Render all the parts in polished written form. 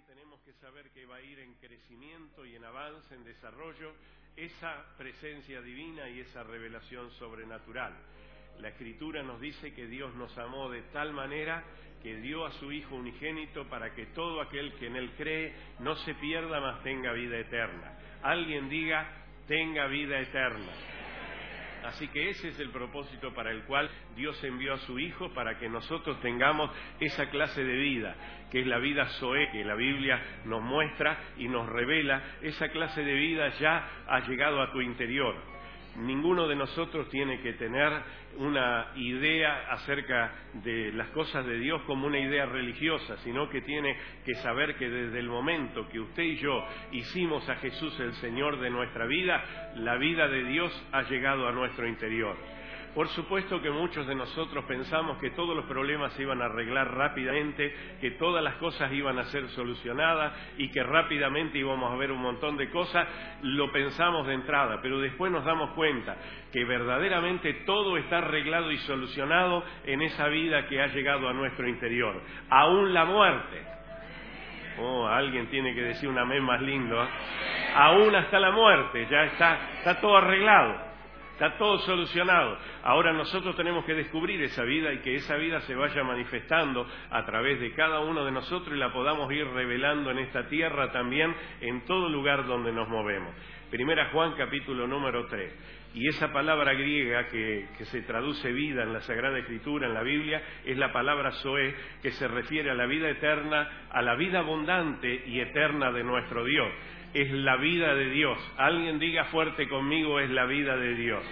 tenemos que saber que va a ir en crecimiento y en avance, en desarrollo, esa presencia divina y esa revelación sobrenatural. La Escritura nos dice que Dios nos amó de tal manera que dio a su Hijo unigénito para que todo aquel que en Él cree no se pierda, mas tenga vida eterna. Alguien diga, tenga vida eterna. Así que ese es el propósito para el cual Dios envió a su Hijo, para que nosotros tengamos esa clase de vida, que es la vida Zoé, que la Biblia nos muestra y nos revela. Esa clase de vida ya ha llegado a tu interior. Ninguno de nosotros tiene que tener una idea acerca de las cosas de Dios como una idea religiosa, sino que tiene que saber que desde el momento que usted y yo hicimos a Jesús el Señor de nuestra vida, la vida de Dios ha llegado a nuestro interior. Por supuesto que muchos de nosotros pensamos que todos los problemas se iban a arreglar rápidamente, que todas las cosas iban a ser solucionadas y que rápidamente íbamos a ver un montón de cosas. Lo pensamos de entrada, pero después nos damos cuenta que verdaderamente todo está arreglado y solucionado en esa vida que ha llegado a nuestro interior. Aún la muerte. Oh, alguien tiene que decir un amén más lindo, ¿eh? Aún hasta la muerte, ya está todo arreglado. Está todo solucionado. Ahora nosotros tenemos que descubrir esa vida y que esa vida se vaya manifestando a través de cada uno de nosotros y la podamos ir revelando en esta tierra también, en todo lugar donde nos movemos. Primera Juan capítulo número 3. Y esa palabra griega que se traduce vida en la Sagrada Escritura, en la Biblia, es la palabra Zoé, que se refiere a la vida eterna, a la vida abundante y eterna de nuestro Dios. Es la vida de Dios. Alguien diga fuerte conmigo, es la vida de Dios.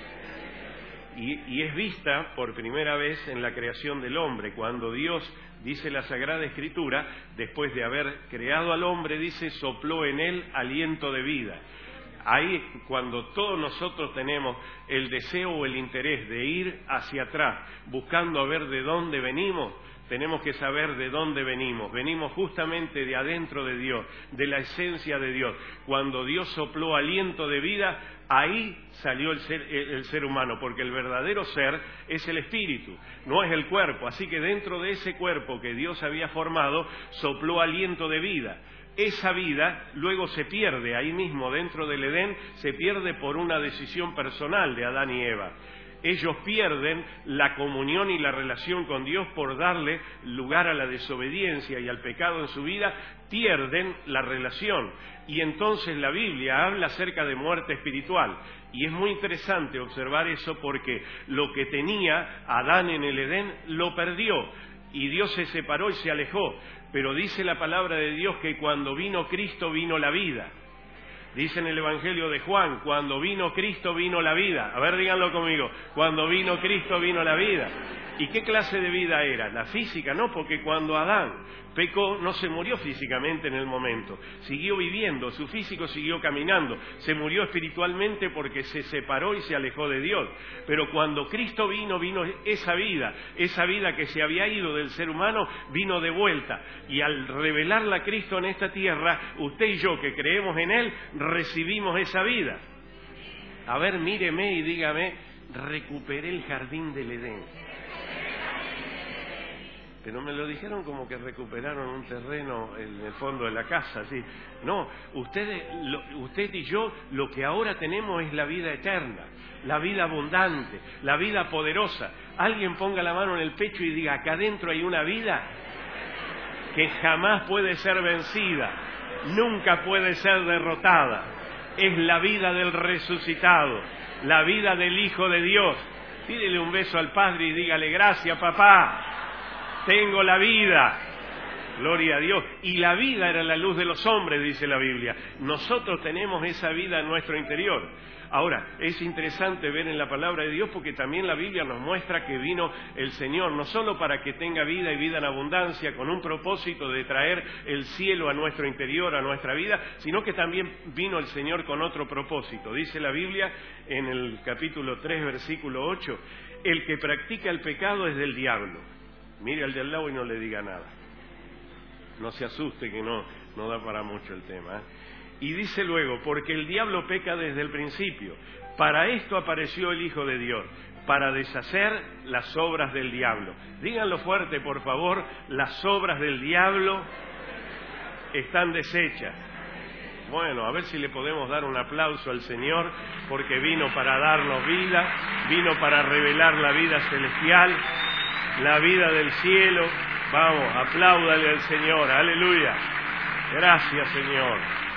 Y es vista por primera vez en la creación del hombre, cuando Dios, dice la Sagrada Escritura, después de haber creado al hombre, dice, sopló en él aliento de vida. Ahí, cuando todos nosotros tenemos el deseo o el interés de ir hacia atrás, buscando a ver de dónde venimos, tenemos que saber de dónde venimos. Venimos justamente de adentro de Dios, de la esencia de Dios. Cuando Dios sopló aliento de vida, ahí salió el ser humano, porque el verdadero ser es el espíritu, no es el cuerpo. Así que dentro de ese cuerpo que Dios había formado, sopló aliento de vida. Esa vida luego se pierde, ahí mismo dentro del Edén, se pierde por una decisión personal de Adán y Eva. Ellos pierden la comunión y la relación con Dios por darle lugar a la desobediencia y al pecado en su vida, pierden la relación. Y entonces la Biblia habla acerca de muerte espiritual. Y es muy interesante observar eso porque lo que tenía Adán en el Edén lo perdió. Y Dios se separó y se alejó. Pero dice la palabra de Dios que cuando vino Cristo vino la vida. Dice en el Evangelio de Juan, cuando vino Cristo vino la vida. A ver, díganlo conmigo. Cuando vino Cristo vino la vida. ¿Y qué clase de vida era? La física, no, porque cuando Adán pecó no se murió físicamente en el momento. Siguió viviendo, su físico siguió caminando. Se murió espiritualmente porque se separó y se alejó de Dios. Pero cuando Cristo vino esa vida que se había ido del ser humano, vino de vuelta. Y al revelarla a Cristo en esta tierra, usted y yo que creemos en Él, recibimos esa vida. A ver, míreme y dígame, recuperé el jardín del Edén. Pero me lo dijeron como que recuperaron un terreno en el fondo de la casa, ¿sí? No, usted y yo lo que ahora tenemos es la vida eterna, la vida abundante, la vida poderosa. Alguien ponga la mano en el pecho y diga, acá adentro hay una vida que jamás puede ser vencida, nunca puede ser derrotada. Es la vida del resucitado, la vida del Hijo de Dios. Pídele un beso al Padre y dígale, gracias papá. Tengo la vida, gloria a Dios. Y la vida era la luz de los hombres, dice la Biblia. Nosotros tenemos esa vida en nuestro interior. Ahora, es interesante ver en la palabra de Dios porque también la Biblia nos muestra que vino el Señor, no solo para que tenga vida y vida en abundancia, con un propósito de traer el cielo a nuestro interior, a nuestra vida, sino que también vino el Señor con otro propósito. Dice la Biblia en el capítulo 3, versículo 8, el que practica el pecado es del diablo. Mire al de al lado y no le diga nada. No se asuste que no da para mucho el tema, ¿eh? Y dice luego, porque el diablo peca desde el principio. Para esto apareció el Hijo de Dios, para deshacer las obras del diablo. Díganlo fuerte, por favor, las obras del diablo están deshechas. Bueno, a ver si le podemos dar un aplauso al Señor, porque vino para darnos vida, vino para revelar la vida celestial, la vida del cielo. Vamos, apláudale al Señor, aleluya. Gracias, Señor.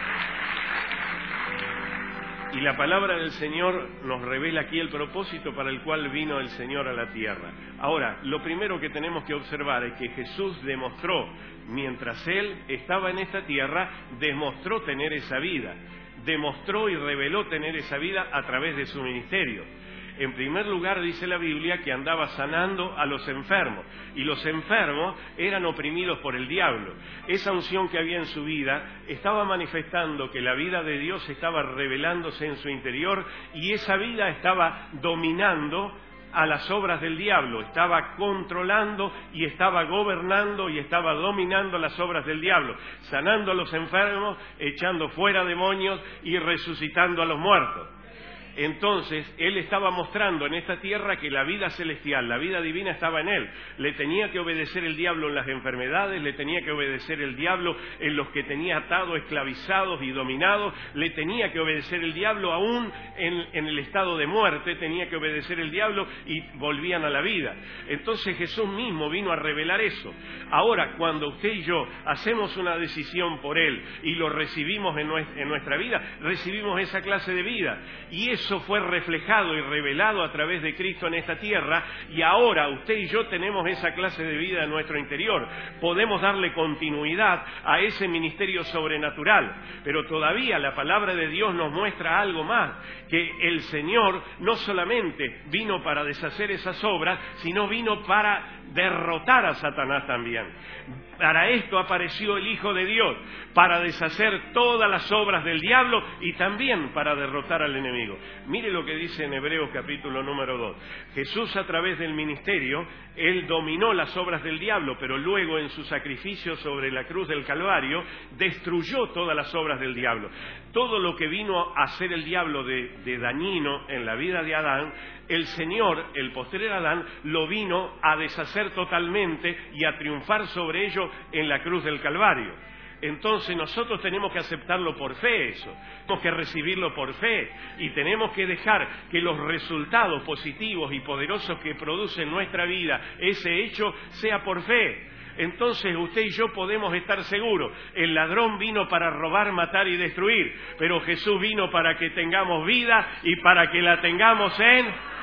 Y la palabra del Señor nos revela aquí el propósito para el cual vino el Señor a la tierra. Ahora, lo primero que tenemos que observar es que Jesús demostró, mientras Él estaba en esta tierra, demostró tener esa vida. Demostró y reveló tener esa vida a través de su ministerio. En primer lugar, dice la Biblia que andaba sanando a los enfermos, y los enfermos eran oprimidos por el diablo. Esa unción que había en su vida estaba manifestando que la vida de Dios estaba revelándose en su interior, y esa vida estaba dominando a las obras del diablo, estaba controlando y estaba gobernando y estaba dominando las obras del diablo, sanando a los enfermos, echando fuera demonios y resucitando a los muertos. Entonces, Él estaba mostrando en esta tierra que la vida celestial, la vida divina estaba en Él. Le tenía que obedecer el diablo en las enfermedades, le tenía que obedecer el diablo en los que tenía atados, esclavizados y dominados, le tenía que obedecer el diablo aún en el estado de muerte, tenía que obedecer el diablo y volvían a la vida. Entonces Jesús mismo vino a revelar eso. Ahora, cuando usted y yo hacemos una decisión por Él y lo recibimos en nuestra vida, recibimos esa clase de vida. Y eso fue reflejado y revelado a través de Cristo en esta tierra, y ahora usted y yo tenemos esa clase de vida en nuestro interior. Podemos darle continuidad a ese ministerio sobrenatural, pero todavía la palabra de Dios nos muestra algo más, que el Señor no solamente vino para deshacer esas obras, sino vino para derrotar a Satanás también. Para esto apareció el Hijo de Dios, para deshacer todas las obras del diablo y también para derrotar al enemigo. Mire lo que dice en Hebreos capítulo número 2. Jesús, a través del ministerio, Él dominó las obras del diablo, pero luego en su sacrificio sobre la cruz del Calvario destruyó todas las obras del diablo. Todo lo que vino a hacer el diablo de dañino en la vida de Adán, el Señor, el posterior Adán, lo vino a deshacer totalmente y a triunfar sobre ello en la cruz del Calvario. Entonces nosotros tenemos que aceptarlo por fe eso, tenemos que recibirlo por fe y tenemos que dejar que los resultados positivos y poderosos que produce en nuestra vida ese hecho sea por fe. Entonces usted y yo podemos estar seguros, el ladrón vino para robar, matar y destruir, pero Jesús vino para que tengamos vida y para que la tengamos en...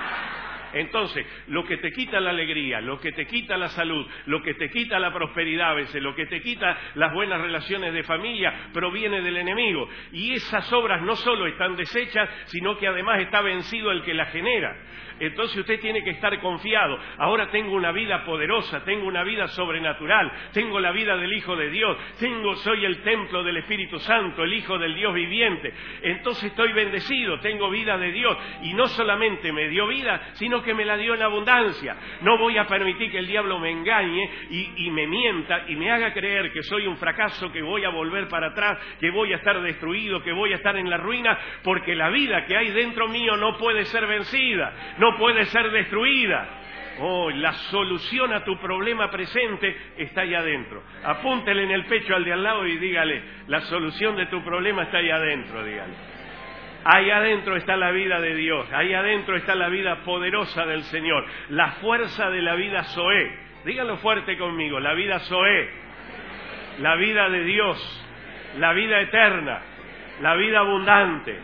Entonces, lo que te quita la alegría, lo que te quita la salud, lo que te quita la prosperidad a veces, lo que te quita las buenas relaciones de familia, proviene del enemigo. Y esas obras no solo están deshechas, sino que además está vencido el que las genera. Entonces usted tiene que estar confiado. Ahora tengo una vida poderosa, tengo una vida sobrenatural, tengo la vida del Hijo de Dios, soy el templo del Espíritu Santo, el Hijo del Dios viviente. Entonces estoy bendecido, tengo vida de Dios. Y no solamente me dio vida, sino que me la dio en abundancia. No voy a permitir que el diablo me engañe y me mienta y me haga creer que soy un fracaso, que voy a volver para atrás, que voy a estar destruido, que voy a estar en la ruina, porque la vida que hay dentro mío no puede ser vencida, no puede ser destruida. Oh, la solución a tu problema presente está allá adentro. Apúntele en el pecho al de al lado y dígale, la solución de tu problema está allá adentro, dígale. Ahí adentro está la vida de Dios, ahí adentro está la vida poderosa del Señor, la fuerza de la vida Zoé. Díganlo fuerte conmigo, la vida Zoé, la vida de Dios, la vida eterna, la vida abundante.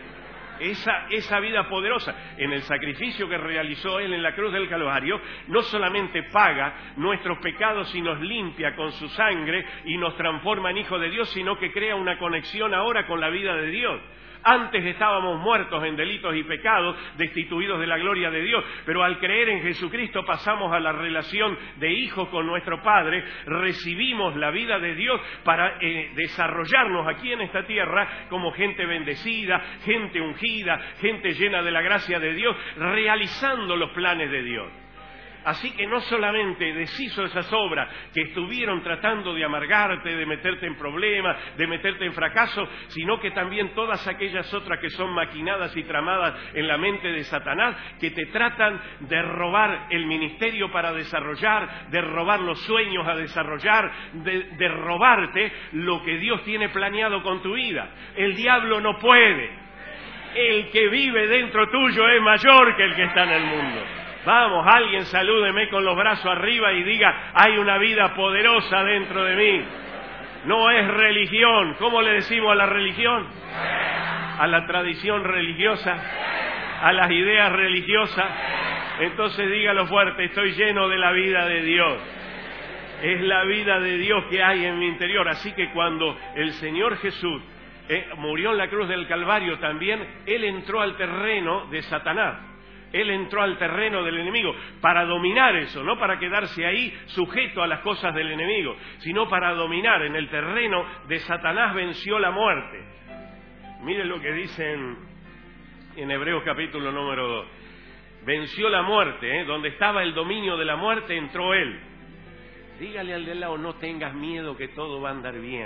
Esa vida poderosa, en el sacrificio que realizó Él en la cruz del Calvario, no solamente paga nuestros pecados y nos limpia con su sangre y nos transforma en hijos de Dios, sino que crea una conexión ahora con la vida de Dios. Antes estábamos muertos en delitos y pecados, destituidos de la gloria de Dios, pero al creer en Jesucristo pasamos a la relación de hijos con nuestro Padre, recibimos la vida de Dios para desarrollarnos aquí en esta tierra como gente bendecida, gente ungida, gente llena de la gracia de Dios, realizando los planes de Dios. Así que no solamente deshizo esas obras que estuvieron tratando de amargarte, de meterte en problemas, de meterte en fracaso, sino que también todas aquellas otras que son maquinadas y tramadas en la mente de Satanás, que te tratan de robar el ministerio para desarrollar, de robar los sueños a desarrollar, de robarte lo que Dios tiene planeado con tu vida. El diablo no puede. El que vive dentro tuyo es mayor que el que está en el mundo. Vamos, alguien salúdeme con los brazos arriba y diga, hay una vida poderosa dentro de mí. No es religión. ¿Cómo le decimos a la religión? A la tradición religiosa, a las ideas religiosas. Entonces dígalo fuerte, estoy lleno de la vida de Dios. Es la vida de Dios que hay en mi interior. Así que cuando el Señor Jesús murió en la cruz del Calvario también, Él entró al terreno de Satanás. Él entró al terreno del enemigo para dominar eso, no para quedarse ahí sujeto a las cosas del enemigo, sino para dominar. En el terreno de Satanás venció la muerte. Miren lo que dice en Hebreos capítulo número 2. Venció la muerte, donde estaba el dominio de la muerte entró Él. Dígale al de lado, no tengas miedo que todo va a andar bien.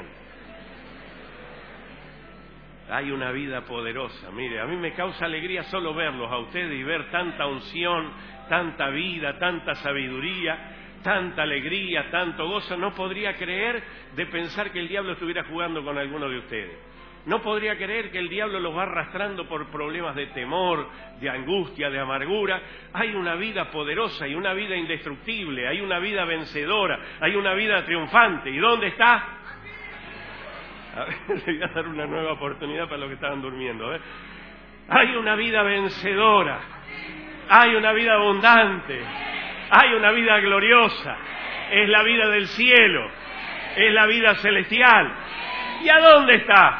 Hay una vida poderosa. Mire, a mí me causa alegría solo verlos a ustedes y ver tanta unción, tanta vida, tanta sabiduría, tanta alegría, tanto gozo. No podría creer de pensar que el diablo estuviera jugando con alguno de ustedes. No podría creer que el diablo los va arrastrando por problemas de temor, de angustia, de amargura. Hay una vida poderosa y una vida indestructible, hay una vida vencedora, hay una vida triunfante. ¿Y dónde está? A ver, le voy a dar una nueva oportunidad para los que estaban durmiendo. Hay una vida vencedora, hay una vida abundante, hay una vida gloriosa. Es la vida del cielo, es la vida celestial. ¿Y a dónde está?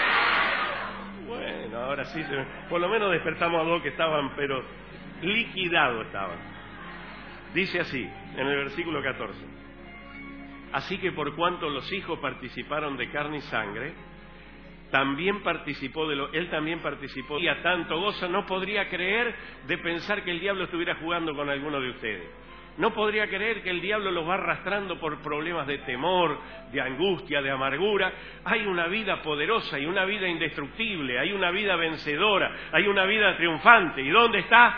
Bueno, ahora sí, por lo menos despertamos a dos que estaban, pero liquidados estaban. Dice así, en el versículo 14. Así que por cuanto los hijos participaron de carne y sangre, también participó él también participó. Y a tanto gozo, no podría creer de pensar que el diablo estuviera jugando con alguno de ustedes. No podría creer que el diablo los va arrastrando por problemas de temor, de angustia, de amargura. Hay una vida poderosa y una vida indestructible, hay una vida vencedora, hay una vida triunfante. ¿Y dónde está?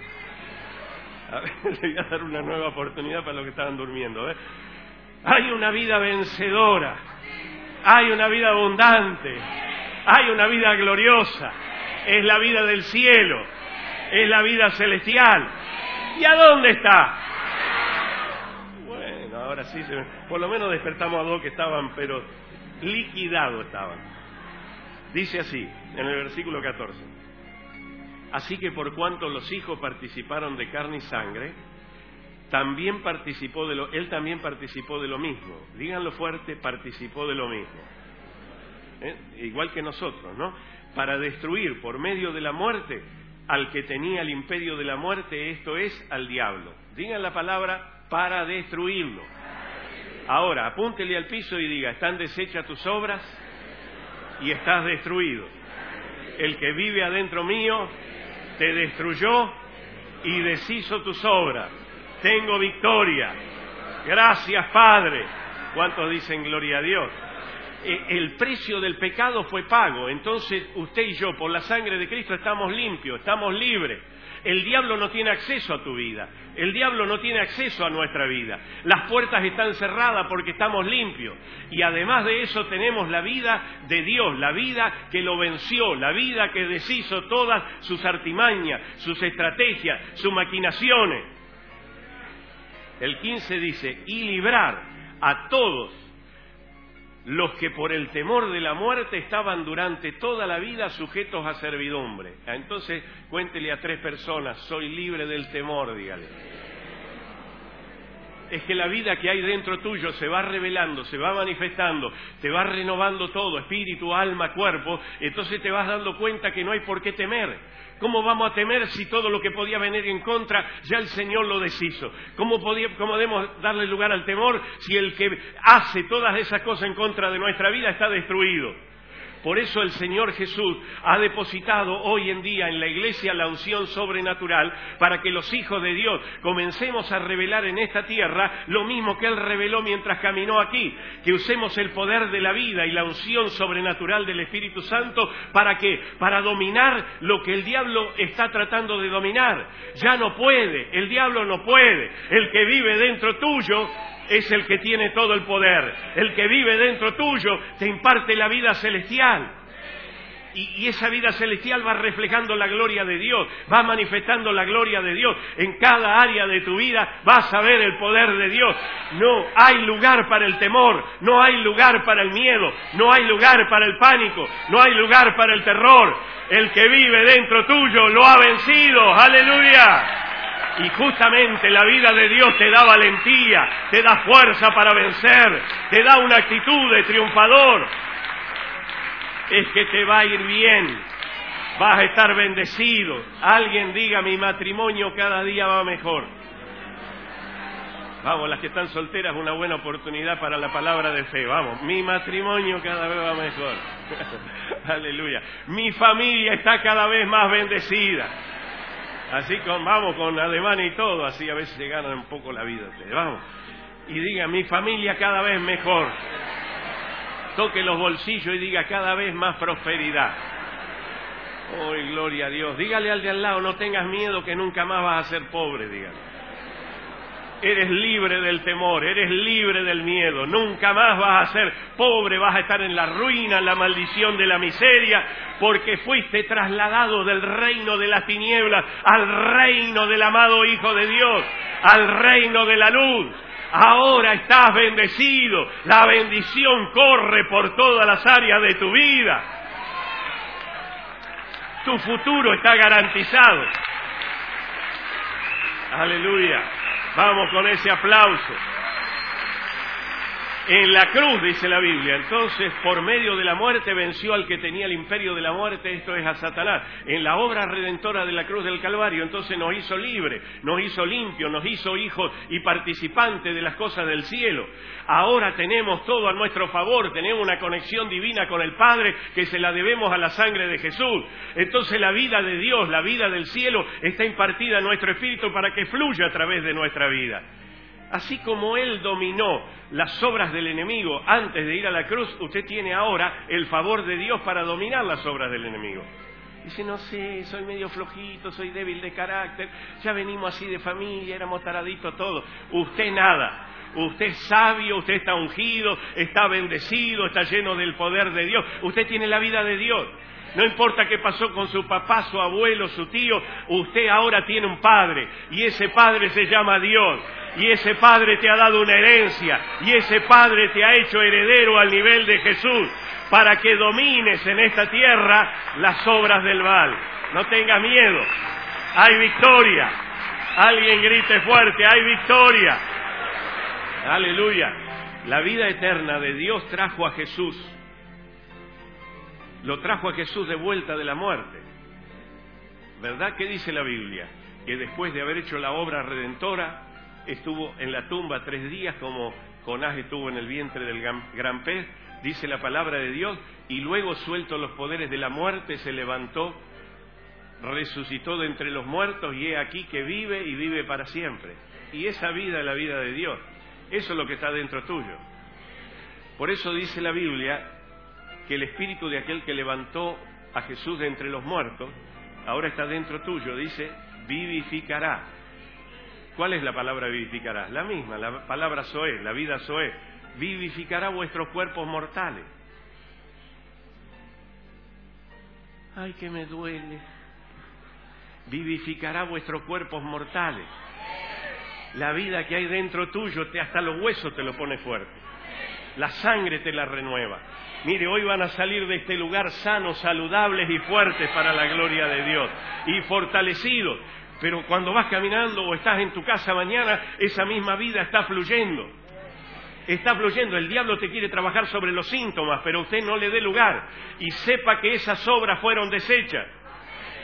A ver, le voy a dar una nueva oportunidad para los que estaban durmiendo. Hay una vida vencedora, hay una vida abundante, hay una vida gloriosa, es la vida del cielo, es la vida celestial. ¿Y a dónde está? Bueno, ahora sí, por lo menos despertamos a dos que estaban, pero liquidados estaban. Dice así, en el versículo 14. Así que por cuanto los hijos participaron de carne y sangre, también él también participó de lo mismo. Díganlo fuerte, participó de lo mismo. Igual que nosotros, ¿no? Para destruir por medio de la muerte al que tenía el imperio de la muerte, esto es, al diablo. Digan la palabra, para destruirlo. Ahora, apúntele al piso y diga, están deshechas tus obras y estás destruido. El que vive adentro mío te destruyó y deshizo tus obras. Tengo victoria. Gracias, Padre. ¿Cuántos dicen gloria a Dios? El precio del pecado fue pago. Entonces usted y yo, por la sangre de Cristo, estamos limpios, estamos libres. El diablo no tiene acceso a tu vida. El diablo no tiene acceso a nuestra vida. Las puertas están cerradas porque estamos limpios. Y además de eso tenemos la vida de Dios, la vida que lo venció, la vida que deshizo todas sus artimañas, sus estrategias, sus maquinaciones. El 15 dice, y librar a todos los que por el temor de la muerte estaban durante toda la vida sujetos a servidumbre. Entonces, cuéntele a 3 personas, soy libre del temor, dígale. Es que la vida que hay dentro tuyo se va revelando, se va manifestando, te va renovando todo, espíritu, alma, cuerpo, entonces te vas dando cuenta que no hay por qué temer. ¿Cómo vamos a temer si todo lo que podía venir en contra ya el Señor lo deshizo? ¿Cómo podemos darle lugar al temor si el que hace todas esas cosas en contra de nuestra vida está destruido? Por eso el Señor Jesús ha depositado hoy en día en la iglesia la unción sobrenatural para que los hijos de Dios comencemos a revelar en esta tierra lo mismo que Él reveló mientras caminó aquí, que usemos el poder de la vida y la unción sobrenatural del Espíritu Santo. ¿Para qué? Para dominar lo que el diablo está tratando de dominar. Ya no puede, el diablo no puede. El que vive dentro tuyo es el que tiene todo el poder. El que vive dentro tuyo te imparte la vida celestial. Y esa vida celestial va reflejando la gloria de Dios, va manifestando la gloria de Dios. En cada área de tu vida vas a ver el poder de Dios. No hay lugar para el temor, no hay lugar para el miedo, no hay lugar para el pánico, no hay lugar para el terror. El que vive dentro tuyo lo ha vencido. ¡Aleluya! Y justamente la vida de Dios te da valentía, te da fuerza para vencer, te da una actitud de triunfador. Es que te va a ir bien, vas a estar bendecido. Alguien diga: mi matrimonio cada día va mejor. Vamos, las que están solteras, una buena oportunidad para la palabra de fe. Vamos, mi matrimonio cada vez va mejor. Aleluya. Mi familia está cada vez más bendecida. Así vamos con ademán y todo, así a veces se ganan un poco la vida. Vamos, y diga: mi familia cada vez mejor. Toque los bolsillos y diga: cada vez más prosperidad. Oh, gloria a Dios. Dígale al de al lado: no tengas miedo, que nunca más vas a ser pobre. Dígale: eres libre del temor, eres libre del miedo, nunca más vas a ser pobre, vas a estar en la ruina, en la maldición de la miseria, porque fuiste trasladado del reino de las tinieblas al reino del amado Hijo de Dios, al reino de la luz. Ahora estás bendecido, la bendición corre por todas las áreas de tu vida. Tu futuro está garantizado. Aleluya. Vamos con ese aplauso. En la cruz, dice la Biblia, entonces por medio de la muerte venció al que tenía el imperio de la muerte, esto es a Satanás. En la obra redentora de la cruz del Calvario, entonces nos hizo libres, nos hizo limpios, nos hizo hijos y participantes de las cosas del cielo. Ahora tenemos todo a nuestro favor, tenemos una conexión divina con el Padre que se la debemos a la sangre de Jesús. Entonces la vida de Dios, la vida del cielo está impartida en nuestro espíritu para que fluya a través de nuestra vida. Así como Él dominó las obras del enemigo antes de ir a la cruz, usted tiene ahora el favor de Dios para dominar las obras del enemigo. Dice: no sé, soy medio flojito, soy débil de carácter, ya venimos así de familia, éramos taraditos todos. Usted nada. Usted es sabio, usted está ungido, está bendecido, está lleno del poder de Dios. Usted tiene la vida de Dios. No importa qué pasó con su papá, su abuelo, su tío, usted ahora tiene un padre, y ese padre se llama Dios, y ese padre te ha dado una herencia, y ese padre te ha hecho heredero al nivel de Jesús, para que domines en esta tierra las obras del mal. No tengas miedo, hay victoria. Alguien grite fuerte: hay victoria. Aleluya. La vida eterna de Dios trajo a Jesús. Lo trajo a Jesús de vuelta de la muerte. ¿Verdad que dice la Biblia? Que después de haber hecho la obra redentora, estuvo en la tumba 3 días, como Jonás estuvo en el vientre del gran pez, dice la palabra de Dios, y luego, suelto los poderes de la muerte, se levantó, resucitó de entre los muertos, y he aquí que vive y vive para siempre. Y esa vida es la vida de Dios. Eso es lo que está dentro tuyo. Por eso dice la Biblia que el espíritu de aquel que levantó a Jesús de entre los muertos, ahora está dentro tuyo. Dice: vivificará. ¿Cuál es la palabra vivificará? La misma, la palabra zoé, la vida zoé. Vivificará vuestros cuerpos mortales. Ay, que me duele. Vivificará vuestros cuerpos mortales. La vida que hay dentro tuyo, hasta los huesos te lo pone fuerte. La sangre te la renueva. Mire, hoy van a salir de este lugar sanos, saludables y fuertes para la gloria de Dios. Y fortalecidos. Pero cuando vas caminando o estás en tu casa mañana, esa misma vida está fluyendo. Está fluyendo. El diablo te quiere trabajar sobre los síntomas, pero usted no le dé lugar. Y sepa que esas obras fueron deshechas.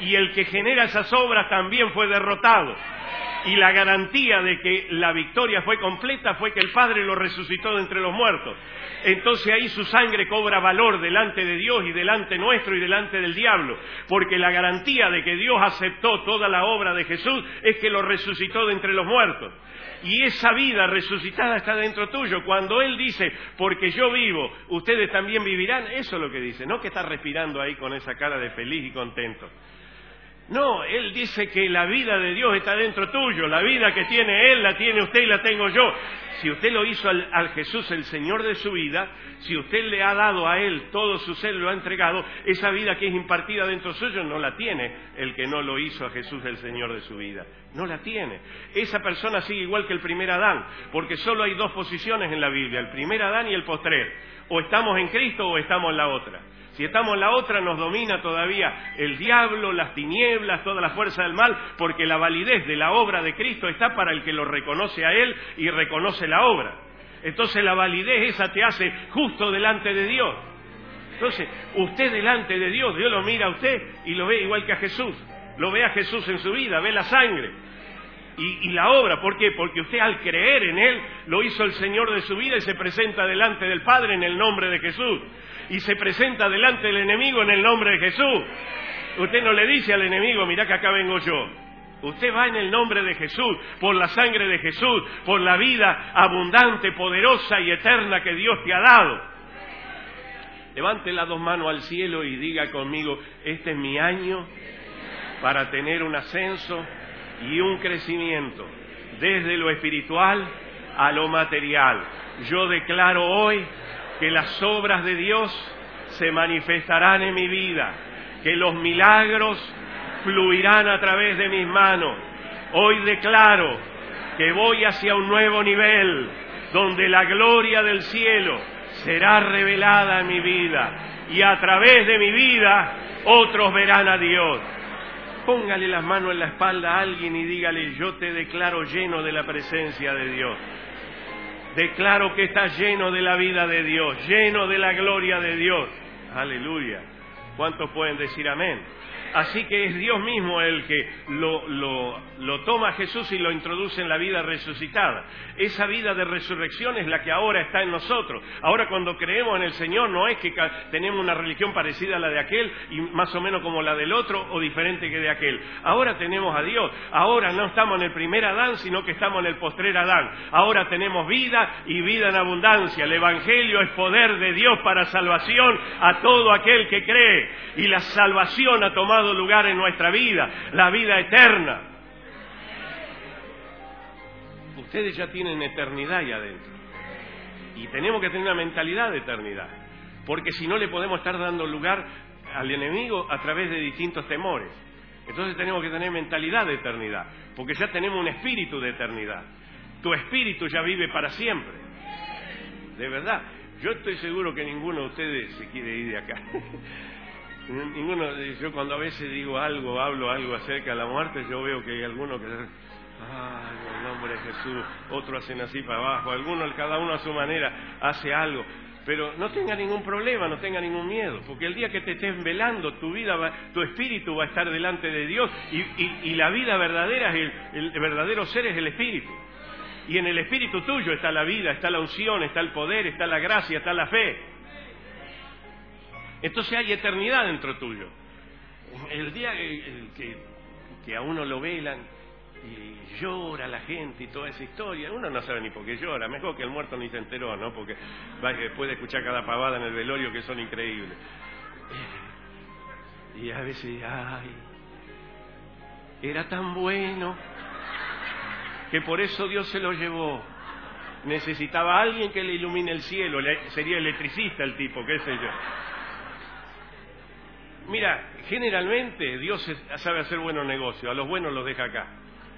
Y el que genera esas obras también fue derrotado. Y la garantía de que la victoria fue completa fue que el Padre lo resucitó de entre los muertos. Entonces ahí su sangre cobra valor delante de Dios y delante nuestro y delante del diablo. Porque la garantía de que Dios aceptó toda la obra de Jesús es que lo resucitó de entre los muertos. Y esa vida resucitada está dentro tuyo. Cuando Él dice, porque yo vivo, ustedes también vivirán, eso es lo que dice. No que está respirando ahí con esa cara de feliz y contento. No, Él dice que la vida de Dios está dentro tuyo. La vida que tiene Él, la tiene usted y la tengo yo. Si usted lo hizo al Jesús, el Señor de su vida, si usted le ha dado a Él todo su ser, lo ha entregado, esa vida que es impartida dentro suyo no la tiene el que no lo hizo a Jesús, el Señor de su vida. No la tiene. Esa persona sigue igual que el primer Adán, porque solo hay dos posiciones en la Biblia, el primer Adán y el postrer. O estamos en Cristo o estamos en la otra. Si estamos en la otra, nos domina todavía el diablo, las tinieblas, toda la fuerza del mal, porque la validez de la obra de Cristo está para el que lo reconoce a Él y reconoce la obra. Entonces la validez esa te hace justo delante de Dios. Entonces, usted delante de Dios, Dios lo mira a usted y lo ve igual que a Jesús. Lo ve a Jesús en su vida, ve la sangre. Y la obra, ¿por qué? Porque usted al creer en Él, lo hizo el Señor de su vida y se presenta delante del Padre en el nombre de Jesús. Y se presenta delante del enemigo en el nombre de Jesús. Usted no le dice al enemigo, mirá que acá vengo yo. Usted va en el nombre de Jesús, por la sangre de Jesús, por la vida abundante, poderosa y eterna que Dios te ha dado. Levante las dos manos al cielo y diga conmigo, este es mi año para tener un ascenso y un crecimiento, desde lo espiritual a lo material. Yo declaro hoy que las obras de Dios se manifestarán en mi vida, que los milagros fluirán a través de mis manos. Hoy declaro que voy hacia un nuevo nivel, donde la gloria del cielo será revelada en mi vida, y a través de mi vida otros verán a Dios. Póngale las manos en la espalda a alguien y dígale, yo te declaro lleno de la presencia de Dios. Declaro que estás lleno de la vida de Dios, lleno de la gloria de Dios. Aleluya. ¿Cuántos pueden decir amén? Así que es Dios mismo el que lo toma Jesús y lo introduce en la vida resucitada. Esa vida de resurrección es la que ahora está en nosotros. Ahora cuando creemos en el Señor no es que tenemos una religión parecida a la de aquel y más o menos como la del otro o diferente que de aquel. Ahora tenemos a Dios. Ahora no estamos en el primer Adán, sino que estamos en el postrer Adán. Ahora tenemos vida y vida en abundancia. El Evangelio es poder de Dios para salvación a todo aquel que cree. Y la salvación ha tomado lugar en nuestra vida, la vida eterna. Ustedes ya tienen eternidad ahí adentro. Y tenemos que tener una mentalidad de eternidad. Porque si no le podemos estar dando lugar al enemigo a través de distintos temores. Entonces tenemos que tener mentalidad de eternidad. Porque ya tenemos un espíritu de eternidad. Tu espíritu ya vive para siempre. De verdad. Yo estoy seguro que ninguno de ustedes se quiere ir de acá. Yo cuando a veces digo algo, hablo algo acerca de la muerte, yo veo que hay algunos que ay, en el nombre de Jesús, otros hacen así para abajo, algunos, cada uno a su manera, hace algo. Pero no tenga ningún problema, no tenga ningún miedo, porque el día que te estés velando, tu vida, tu espíritu va a estar delante de Dios y la vida verdadera, el verdadero ser es el espíritu. Y en el espíritu tuyo está la vida, está la unción, está el poder, está la gracia, está la fe. Entonces hay eternidad dentro tuyo. El día que a uno lo velan y llora la gente y toda esa historia, uno no sabe ni por qué llora, mejor que el muerto ni se enteró, ¿no? Porque puede escuchar cada pavada en el velorio que son increíbles. Y a veces, ay, era tan bueno que por eso Dios se lo llevó. Necesitaba a alguien que le ilumine el cielo, sería electricista el tipo, qué sé yo. Mira, generalmente Dios sabe hacer buenos negocios, a los buenos los deja acá.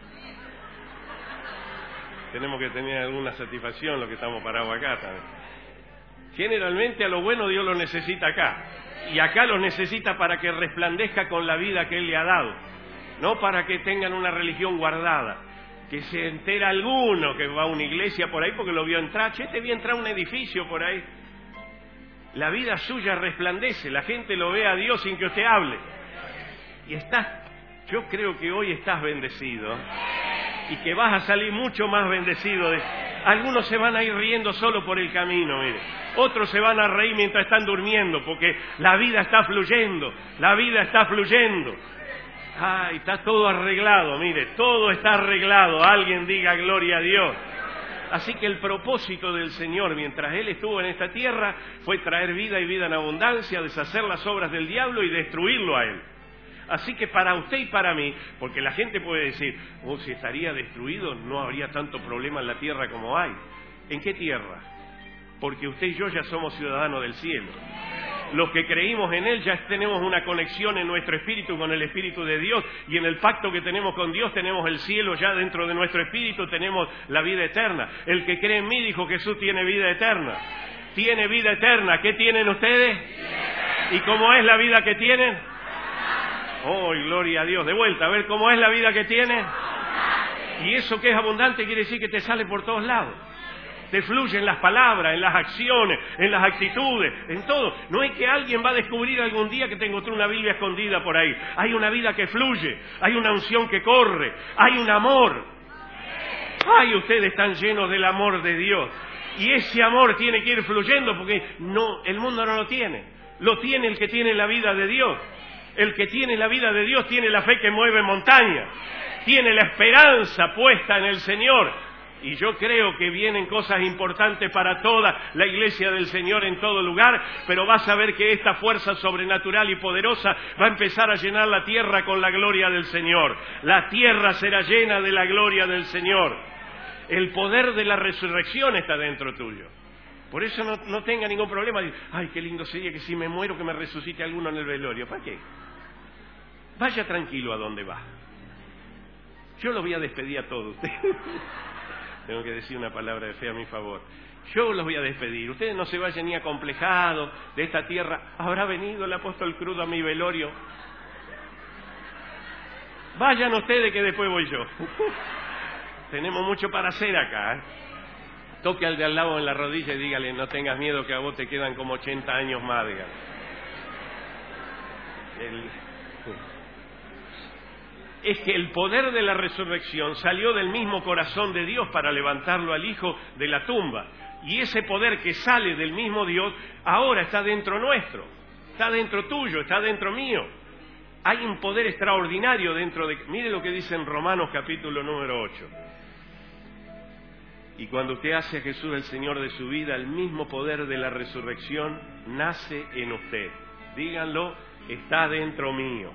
Tenemos que tener alguna satisfacción los que estamos parados acá también. Generalmente a los buenos Dios los necesita acá. Y acá los necesita para que resplandezca con la vida que Él le ha dado. No para que tengan una religión guardada. Que se entera alguno que va a una iglesia por ahí porque lo vio entrar. Che, te vi entrar a un edificio por ahí. La vida suya resplandece, la gente lo ve a Dios sin que usted hable. Y yo creo que hoy estás bendecido y que vas a salir mucho más bendecido. Algunos se van a ir riendo solo por el camino, mire. Otros se van a reír mientras están durmiendo, porque la vida está fluyendo, la vida está fluyendo. Ay, está todo arreglado, mire, todo está arreglado. Alguien diga gloria a Dios. Así que el propósito del Señor, mientras Él estuvo en esta tierra, fue traer vida y vida en abundancia, deshacer las obras del diablo y destruirlo a Él. Así que para usted y para mí, porque la gente puede decir, si estaría destruido no habría tanto problema en la tierra como hay. ¿En qué tierra? Porque usted y yo ya somos ciudadanos del cielo. Los que creímos en Él ya tenemos una conexión en nuestro espíritu con el Espíritu de Dios, y en el pacto que tenemos con Dios tenemos el cielo ya dentro de nuestro espíritu, tenemos la vida eterna. El que cree en mí, dijo Jesús, tiene vida eterna. Tiene vida eterna. ¿Qué tienen ustedes? ¿Y cómo es la vida que tienen? ¡Oh, gloria a Dios! De vuelta, a ver cómo es la vida que tienen. Y eso que es abundante quiere decir que te sale por todos lados. Te fluye en las palabras, en las acciones, en las actitudes, en todo. No es que alguien va a descubrir algún día que te encontró una Biblia escondida por ahí. Hay una vida que fluye, hay una unción que corre, hay un amor. Ay, ustedes están llenos del amor de Dios. Y ese amor tiene que ir fluyendo porque el mundo no lo tiene. Lo tiene el que tiene la vida de Dios. El que tiene la vida de Dios tiene la fe que mueve montañas. Tiene la esperanza puesta en el Señor. Y yo creo que vienen cosas importantes para toda la iglesia del Señor en todo lugar, pero vas a ver que esta fuerza sobrenatural y poderosa va a empezar a llenar la tierra con la gloria del Señor. La tierra será llena de la gloria del Señor. El poder de la resurrección está dentro tuyo. Por eso no tenga ningún problema. Ay, qué lindo sería que si me muero que me resucite alguno en el velorio. ¿Para qué? Vaya tranquilo a donde va. Yo los voy a despedir a todos ustedes. Tengo que decir una palabra de fe a mi favor. Yo los voy a despedir. Ustedes no se vayan ni acomplejados de esta tierra. ¿Habrá venido el apóstol Crudo a mi velorio? Vayan ustedes que después voy yo. Tenemos mucho para hacer acá, ¿eh? Toque al de al lado en la rodilla y dígale, no tengas miedo que a vos te quedan como 80 años más, dígale. Es que el poder de la resurrección salió del mismo corazón de Dios para levantarlo al Hijo de la tumba. Y ese poder que sale del mismo Dios ahora está dentro nuestro, está dentro tuyo, está dentro mío. Hay un poder extraordinario dentro de... Mire lo que dice en Romanos capítulo número 8. Y cuando usted hace a Jesús el Señor de su vida, el mismo poder de la resurrección nace en usted. Díganlo, está dentro mío.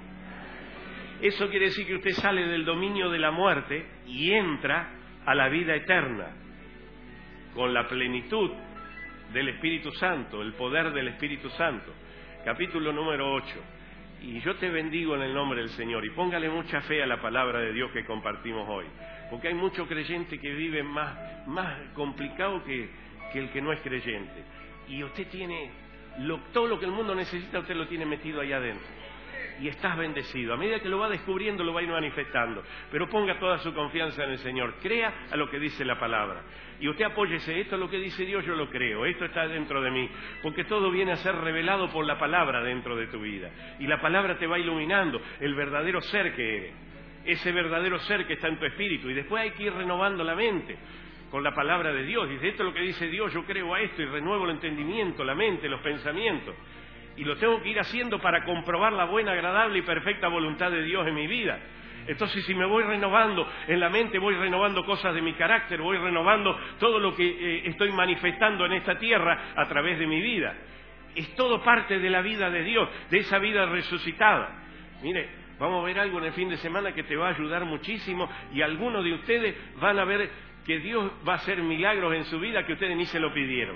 Eso quiere decir que usted sale del dominio de la muerte y entra a la vida eterna, con la plenitud del Espíritu Santo, el poder del Espíritu Santo. Capítulo número 8. Y yo te bendigo en el nombre del Señor, y póngale mucha fe a la palabra de Dios que compartimos hoy, porque hay mucho creyente que vive más complicado que el que no es creyente. Y usted tiene todo lo que el mundo necesita, usted lo tiene metido ahí adentro. Y estás bendecido. A medida que lo va descubriendo, lo va a ir manifestando. Pero ponga toda su confianza en el Señor. Crea a lo que dice la palabra. Y usted apóyese, esto es lo que dice Dios, yo lo creo. Esto está dentro de mí. Porque todo viene a ser revelado por la palabra dentro de tu vida. Y la palabra te va iluminando el verdadero ser que eres. Ese verdadero ser que está en tu espíritu. Y después hay que ir renovando la mente con la palabra de Dios. Dice, esto es lo que dice Dios, yo creo a esto. Y renuevo el entendimiento, la mente, los pensamientos. Y lo tengo que ir haciendo para comprobar la buena, agradable y perfecta voluntad de Dios en mi vida. Entonces, si me voy renovando en la mente, voy renovando cosas de mi carácter, voy renovando todo lo que estoy manifestando en esta tierra a través de mi vida. Es todo parte de la vida de Dios, de esa vida resucitada. Mire, vamos a ver algo en el fin de semana que te va a ayudar muchísimo, y algunos de ustedes van a ver que Dios va a hacer milagros en su vida que ustedes ni se lo pidieron.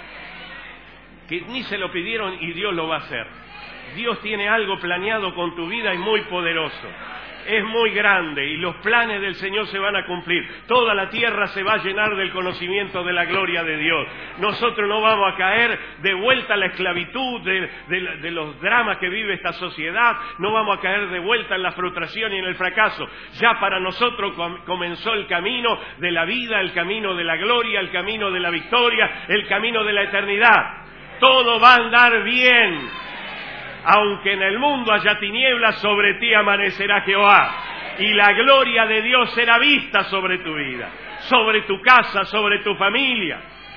Que ni se lo pidieron y Dios lo va a hacer. Dios tiene algo planeado con tu vida y muy poderoso. Es muy grande y los planes del Señor se van a cumplir. Toda la tierra se va a llenar del conocimiento de la gloria de Dios. Nosotros no vamos a caer de vuelta a la esclavitud de los dramas que vive esta sociedad. No vamos a caer de vuelta en la frustración y en el fracaso. Ya para nosotros comenzó el camino de la vida, el camino de la gloria, el camino de la victoria, el camino de la eternidad. Todo va a andar bien. Aunque en el mundo haya tinieblas, sobre ti amanecerá Jehová. Y la gloria de Dios será vista sobre tu vida, sobre tu casa, sobre tu familia.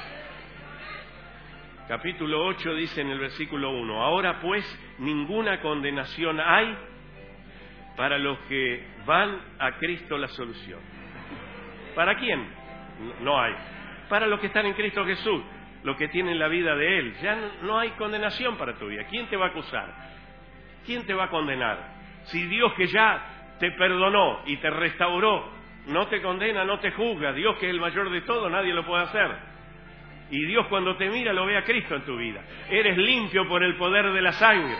Capítulo 8 dice en el versículo 1: ahora pues ninguna condenación hay para los que van a Cristo la solución. ¿Para quién? No hay. Para los que están en Cristo Jesús, los que tienen la vida de Él. Ya no hay condenación para tu vida. ¿Quién te va a acusar? ¿Quién te va a condenar? Si Dios, que ya te perdonó y te restauró, no te condena, no te juzga. Dios, que es el mayor de todo, nadie lo puede hacer. Y Dios, cuando te mira, lo ve a Cristo en tu vida. Eres limpio por el poder de la sangre.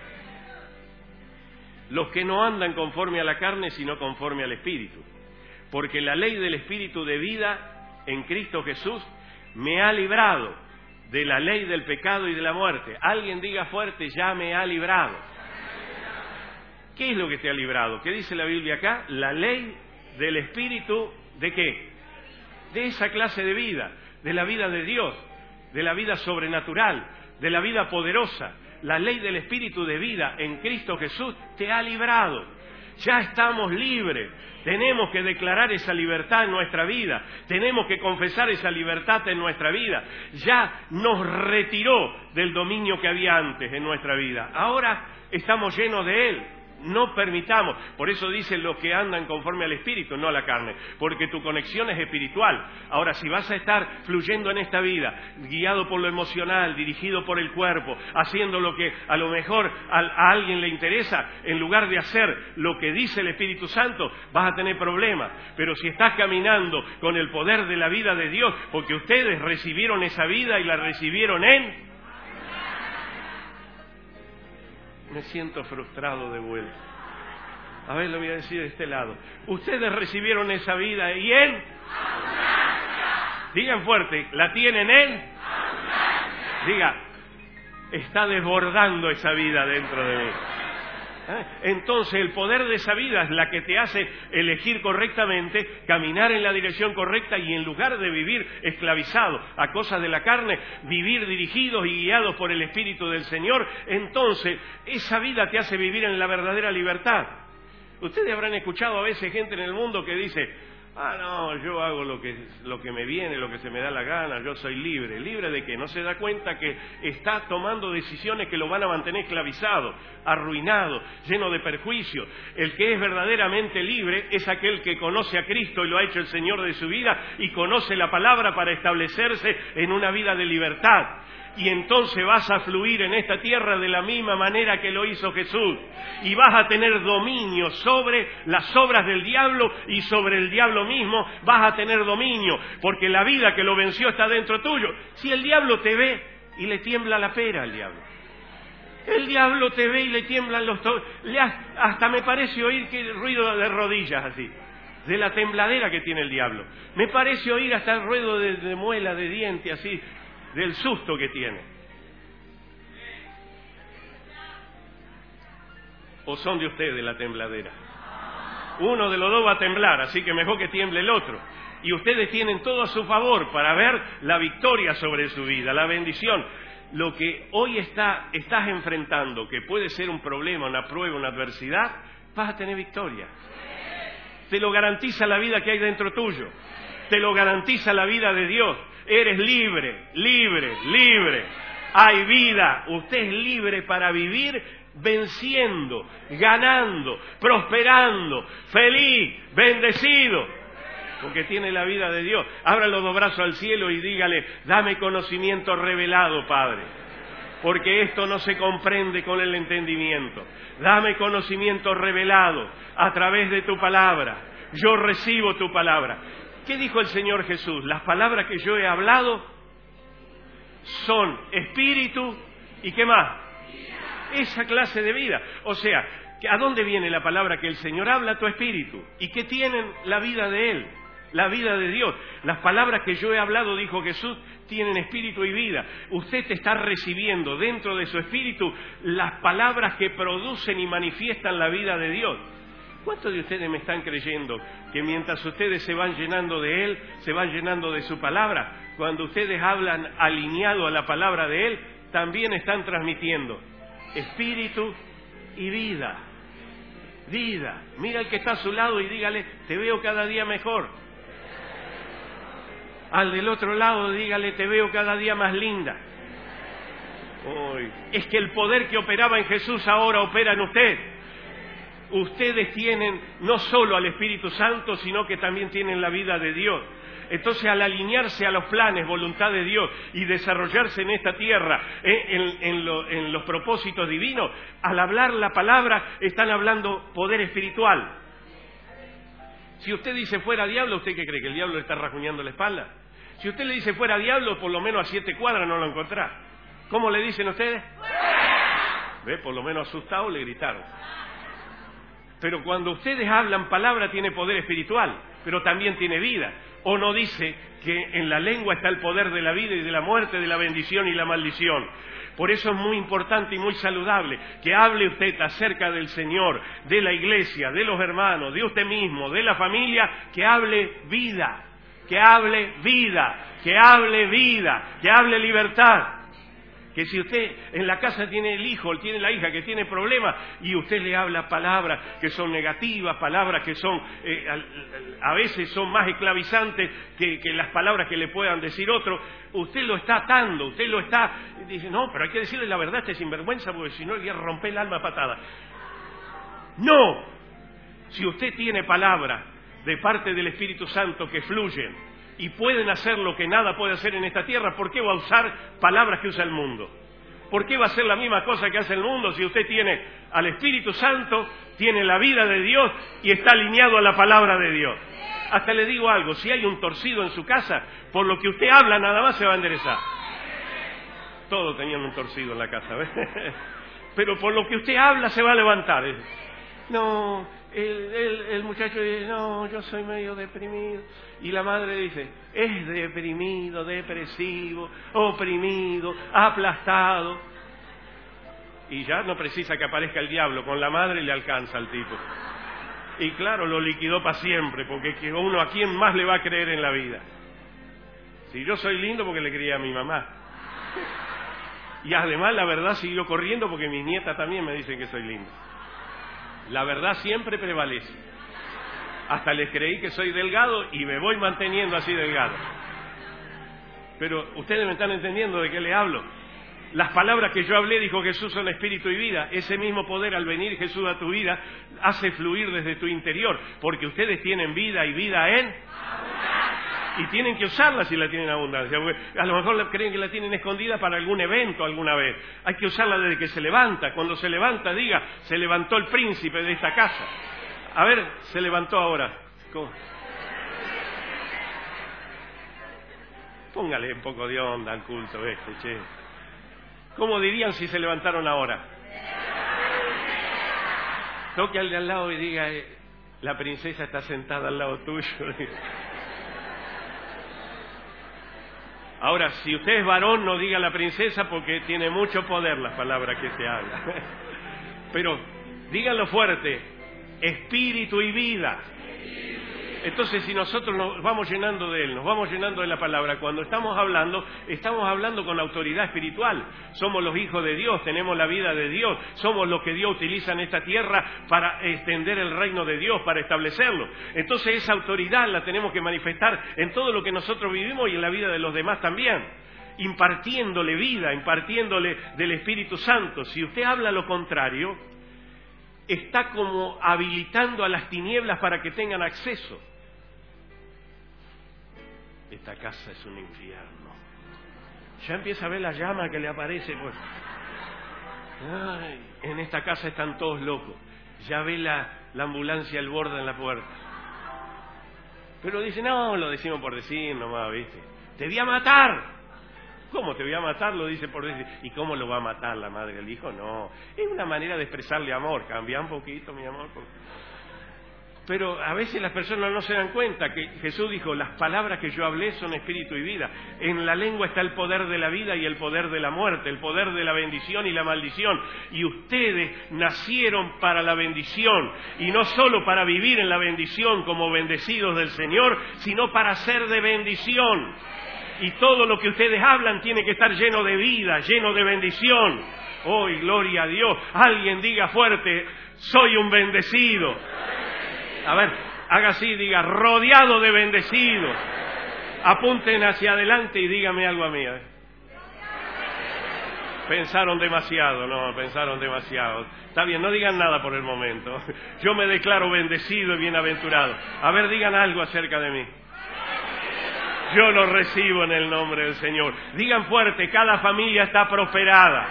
Los que no andan conforme a la carne, sino conforme al Espíritu. Porque la ley del Espíritu de vida en Cristo Jesús me ha librado de la ley del pecado y de la muerte. Alguien diga fuerte: ya me ha librado. ¿Qué es lo que te ha librado? ¿Qué dice la Biblia acá? La ley del Espíritu, ¿de qué? De esa clase de vida, de la vida de Dios, de la vida sobrenatural, de la vida poderosa. La ley del Espíritu de vida en Cristo Jesús te ha librado. Ya estamos libres. Tenemos que declarar esa libertad en nuestra vida. Tenemos que confesar esa libertad en nuestra vida. Ya nos retiró del dominio que había antes en nuestra vida. Ahora estamos llenos de Él. No permitamos, por eso dicen los que andan conforme al Espíritu, no a la carne, porque tu conexión es espiritual. Ahora, si vas a estar fluyendo en esta vida, guiado por lo emocional, dirigido por el cuerpo, haciendo lo que a lo mejor a alguien le interesa, en lugar de hacer lo que dice el Espíritu Santo, vas a tener problemas. Pero si estás caminando con el poder de la vida de Dios, porque ustedes recibieron esa vida y la recibieron en... Me siento frustrado de vuelta. A ver, lo voy a decir de este lado. Ustedes recibieron esa vida y en... Digan fuerte, ¿la tienen en? Diga, está desbordando esa vida dentro de mí. Entonces el poder de esa vida es la que te hace elegir correctamente, caminar en la dirección correcta y en lugar de vivir esclavizado a cosas de la carne, vivir dirigidos y guiados por el Espíritu del Señor. Entonces esa vida te hace vivir en la verdadera libertad. Ustedes habrán escuchado a veces gente en el mundo que dice: no, yo hago lo que me viene, lo que se me da la gana, yo soy libre. ¿Libre de qué? No se da cuenta que está tomando decisiones que lo van a mantener esclavizado, arruinado, lleno de perjuicio. El que es verdaderamente libre es aquel que conoce a Cristo y lo ha hecho el Señor de su vida y conoce la palabra para establecerse en una vida de libertad. Y entonces vas a fluir en esta tierra de la misma manera que lo hizo Jesús. Y vas a tener dominio sobre las obras del diablo y sobre el diablo mismo vas a tener dominio. Porque la vida que lo venció está dentro tuyo. Si el diablo te ve y le tiembla la pera al diablo. El diablo te ve y le tiemblan los tobillos. Hasta me parece oír que el ruido de rodillas así. De la tembladera que tiene el diablo. Me parece oír hasta el ruido de muela, de diente así. Del susto que tiene. ¿O son de ustedes la tembladera? Uno de los dos va a temblar, así que mejor que tiemble el otro. Y ustedes tienen todo a su favor para ver la victoria sobre su vida, la bendición. Lo que hoy estás enfrentando, que puede ser un problema, una prueba, una adversidad, vas a tener victoria. Te lo garantiza la vida que hay dentro tuyo. Te lo garantiza la vida de Dios. Eres libre, libre, libre. Hay vida. Usted es libre para vivir venciendo, ganando, prosperando, feliz, bendecido. Porque tiene la vida de Dios. Abra los dos brazos al cielo y dígale: dame conocimiento revelado, Padre. Porque esto no se comprende con el entendimiento. Dame conocimiento revelado a través de tu palabra. Yo recibo tu palabra. ¿Qué dijo el Señor Jesús? Las palabras que yo he hablado son espíritu y ¿qué más? Esa clase de vida. O sea, ¿a dónde viene la palabra que el Señor habla? Tu espíritu. ¿Y qué tienen la vida de Él? La vida de Dios. Las palabras que yo he hablado, dijo Jesús, tienen espíritu y vida. Usted está recibiendo dentro de su espíritu las palabras que producen y manifiestan la vida de Dios. ¿Cuántos de ustedes me están creyendo que mientras ustedes se van llenando de Él, se van llenando de su palabra? Cuando ustedes hablan alineado a la palabra de Él, también están transmitiendo. espíritu y vida. Vida. Mira al que está a su lado y dígale, te veo cada día mejor. Al del otro lado dígale, te veo cada día más linda. Es que el poder que operaba en Jesús ahora opera en usted. Ustedes tienen no solo al Espíritu Santo, sino que también tienen la vida de Dios. Entonces, al alinearse a los planes, voluntad de Dios y desarrollarse en esta tierra, en los propósitos divinos, al hablar la palabra, están hablando poder espiritual. Si usted dice fuera diablo, ¿usted qué cree? ¿Que el diablo le está rajuñando la espalda? Si usted le dice fuera diablo, por lo menos a 7 cuadras no lo encontrará. ¿Cómo le dicen ustedes? ¿Ve? Por lo menos asustado le gritaron. Pero cuando ustedes hablan palabra tiene poder espiritual, pero también tiene vida. ¿O no dice que en la lengua está el poder de la vida y de la muerte, de la bendición y la maldición? Por eso es muy importante y muy saludable que hable usted acerca del Señor, de la iglesia, de los hermanos, de usted mismo, de la familia, que hable vida, que hable vida, que hable vida, que hable libertad. Que si usted en la casa tiene el hijo, tiene la hija que tiene problemas y usted le habla palabras que son negativas, palabras que son a veces son más esclavizantes que las palabras que le puedan decir otro, usted lo está atando, usted lo está... Dice, no, pero hay que decirle la verdad a este sinvergüenza porque si no le voy a romper el alma a patada. ¡No! Si usted tiene palabras de parte del Espíritu Santo que fluyen y pueden hacer lo que nada puede hacer en esta tierra, ¿por qué va a usar palabras que usa el mundo? ¿Por qué va a hacer la misma cosa que hace el mundo si usted tiene al Espíritu Santo, tiene la vida de Dios y está alineado a la palabra de Dios? Hasta le digo algo, si hay un torcido en su casa, por lo que usted habla nada más se va a enderezar. Todos tenían un torcido en la casa, ¿ves? Pero por lo que usted habla se va a levantar. No, el muchacho dice, no, yo soy medio deprimido. Y la madre dice, es deprimido, depresivo, oprimido, aplastado. Y ya no precisa que aparezca el diablo, con la madre le alcanza al tipo. Y claro, lo liquidó para siempre, porque uno a quién más le va a creer en la vida. Si yo soy lindo porque le creía a mi mamá. Y además la verdad siguió corriendo porque mi nieta también me dice que soy lindo. La verdad siempre prevalece. Hasta les creí que soy delgado y me voy manteniendo así delgado. Pero ustedes me están entendiendo de qué le hablo. Las palabras que yo hablé, dijo Jesús, son espíritu y vida. Ese mismo poder al venir Jesús a tu vida hace fluir desde tu interior, porque ustedes tienen vida y vida en abundancia. Y tienen que usarla si la tienen abundancia. A lo mejor creen que la tienen escondida para algún evento alguna vez. Hay que usarla desde que se levanta. Cuando se levanta, diga, se levantó el príncipe de esta casa. A ver, se levantó ahora. ¿Cómo? Póngale un poco de onda al culto este, che. ¿Cómo dirían si se levantaron ahora? Toque al de al lado y diga, la princesa está sentada al lado tuyo. Ahora, si usted es varón, no diga la princesa porque tiene mucho poder las palabras que se hablan. Pero díganlo fuerte, espíritu y vida. Entonces, si nosotros nos vamos llenando de Él, nos vamos llenando de la palabra, cuando estamos hablando con autoridad espiritual. Somos los hijos de Dios, tenemos la vida de Dios, somos los que Dios utiliza en esta tierra para extender el reino de Dios, para establecerlo. Entonces, esa autoridad la tenemos que manifestar en todo lo que nosotros vivimos y en la vida de los demás también. Impartiéndole vida, impartiéndole del Espíritu Santo. Si usted habla lo contrario, está como habilitando a las tinieblas para que tengan acceso. Esta casa es un infierno. Ya empieza a ver la llama que le aparece. Pues. Ay, en esta casa están todos locos. Ya ve la ambulancia al borde en la puerta. Pero dice, no, lo decimos por decir nomás, ¿viste? ¡Te voy a matar! ¿Cómo te voy a matar? Lo dice por decir. ¿Y cómo lo va a matar la madre del hijo? No, es una manera de expresarle amor. Cambia un poquito, mi amor. Pero a veces las personas no se dan cuenta que Jesús dijo, las palabras que yo hablé son espíritu y vida. En la lengua está el poder de la vida y el poder de la muerte, el poder de la bendición y la maldición. Y ustedes nacieron para la bendición. Y no solo para vivir en la bendición como bendecidos del Señor, sino para ser de bendición. Y todo lo que ustedes hablan tiene que estar lleno de vida, lleno de bendición. ¡Oh, y gloria a Dios! Alguien diga fuerte, soy un bendecido. A ver, haga así, diga, rodeado de bendecidos. Apunten hacia adelante y dígame algo a mí. Pensaron demasiado, pensaron demasiado. Está bien, no digan nada por el momento. Yo me declaro bendecido y bienaventurado. A ver, digan algo acerca de mí. Yo lo recibo en el nombre del Señor. Digan fuerte, cada familia está prosperada.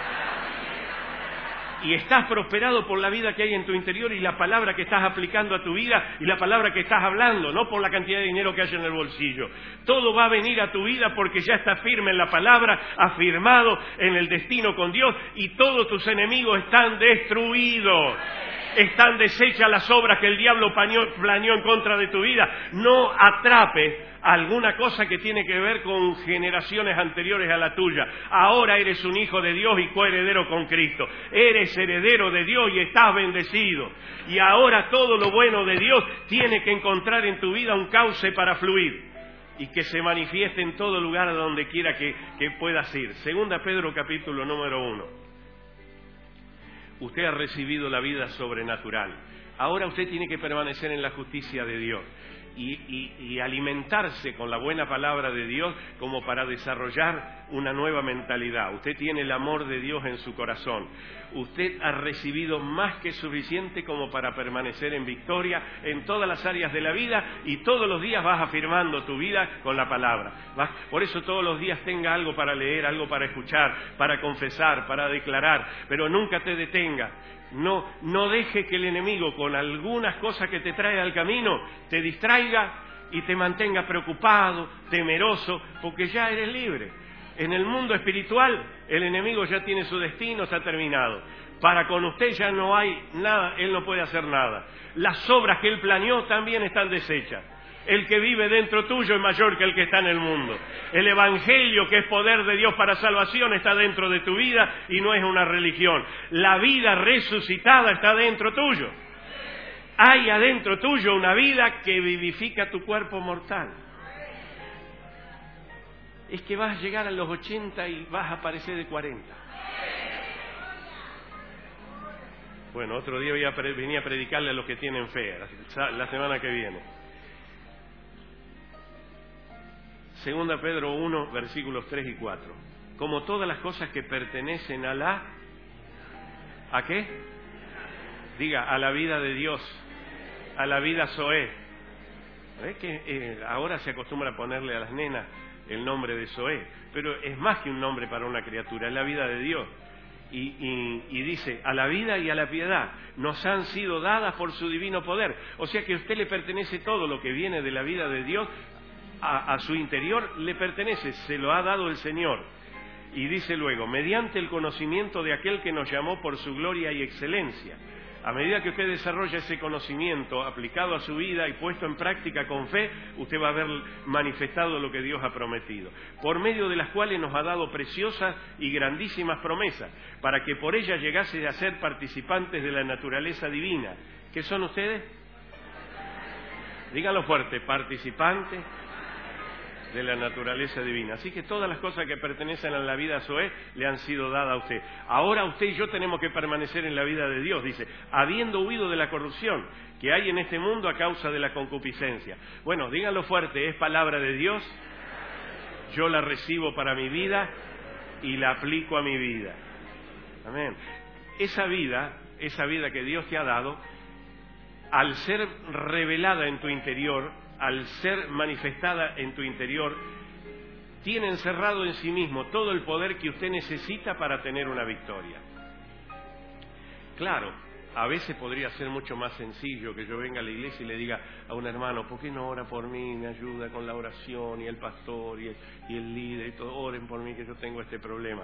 Y estás prosperado por la vida que hay en tu interior y la palabra que estás aplicando a tu vida y la palabra que estás hablando, no por la cantidad de dinero que hay en el bolsillo. Todo va a venir a tu vida porque ya estás firme en la palabra, afirmado en el destino con Dios, y todos tus enemigos están destruidos. Están deshechas las obras que el diablo planeó en contra de tu vida. No atrapes alguna cosa que tiene que ver con generaciones anteriores a la tuya. Ahora eres un hijo de Dios y coheredero con Cristo. Eres heredero de Dios y estás bendecido. Y ahora todo lo bueno de Dios tiene que encontrar en tu vida un cauce para fluir y que se manifieste en todo lugar donde quiera que puedas ir. Segunda Pedro capítulo número 1. Usted ha recibido la vida sobrenatural. Ahora usted tiene que permanecer en la justicia de Dios y alimentarse con la buena palabra de Dios como para desarrollar una nueva mentalidad. Usted tiene el amor de Dios en su corazón. Usted ha recibido más que suficiente como para permanecer en victoria en todas las áreas de la vida, y todos los días vas afirmando tu vida con la palabra. Por eso todos los días tenga algo para leer, algo para escuchar, para confesar, para declarar, pero nunca te detenga. No deje que el enemigo, con algunas cosas que te trae al camino, te distraiga y te mantenga preocupado, temeroso, porque ya eres libre. En el mundo espiritual, el enemigo ya tiene su destino, está terminado. Para con usted ya no hay nada, él no puede hacer nada. Las obras que él planeó también están deshechas. El que vive dentro tuyo es mayor que el que está en el mundo. El Evangelio, que es poder de Dios para salvación, está dentro de tu vida y no es una religión. La vida resucitada está dentro tuyo. Hay adentro tuyo una vida que vivifica tu cuerpo mortal. Es que vas a llegar a los 80 y vas a aparecer de 40. Bueno, otro día venía a predicarle a los que tienen fe, la semana que viene. Segunda Pedro 1, versículos 3 y 4. Como todas las cosas que pertenecen a la... ¿A qué? Diga, a la vida de Dios, a la vida Zoé. ¿Ves que ahora se acostumbra a ponerle a las nenas el nombre de Zoé? Pero es más que un nombre para una criatura, es la vida de Dios. Y dice, a la vida y a la piedad nos han sido dadas por su divino poder. O sea que a usted le pertenece todo lo que viene de la vida de Dios. A su interior le pertenece, se lo ha dado el Señor. Y dice luego, mediante el conocimiento de aquel que nos llamó por su gloria y excelencia. A medida que usted desarrolla ese conocimiento aplicado a su vida y puesto en práctica con fe, usted va a ver manifestado lo que Dios ha prometido, por medio de las cuales nos ha dado preciosas y grandísimas promesas, para que por ellas llegase a ser participantes de la naturaleza divina. ¿Qué son ustedes? Díganlo fuerte, participantes de la naturaleza divina. Así que todas las cosas que pertenecen a la vida Zoé le han sido dadas a usted. Ahora usted y yo tenemos que permanecer en la vida de Dios, dice, habiendo huido de la corrupción que hay en este mundo a causa de la concupiscencia. Bueno, díganlo fuerte, es palabra de Dios, yo la recibo para mi vida y la aplico a mi vida. Amén. Esa vida que Dios te ha dado, al ser revelada en tu interior, al ser manifestada en tu interior, tiene encerrado en sí mismo todo el poder que usted necesita para tener una victoria. Claro, a veces podría ser mucho más sencillo que yo venga a la iglesia y le diga a un hermano, ¿por qué no ora por mí, me ayuda con la oración, y el pastor y el líder y todo, oren por mí que yo tengo este problema?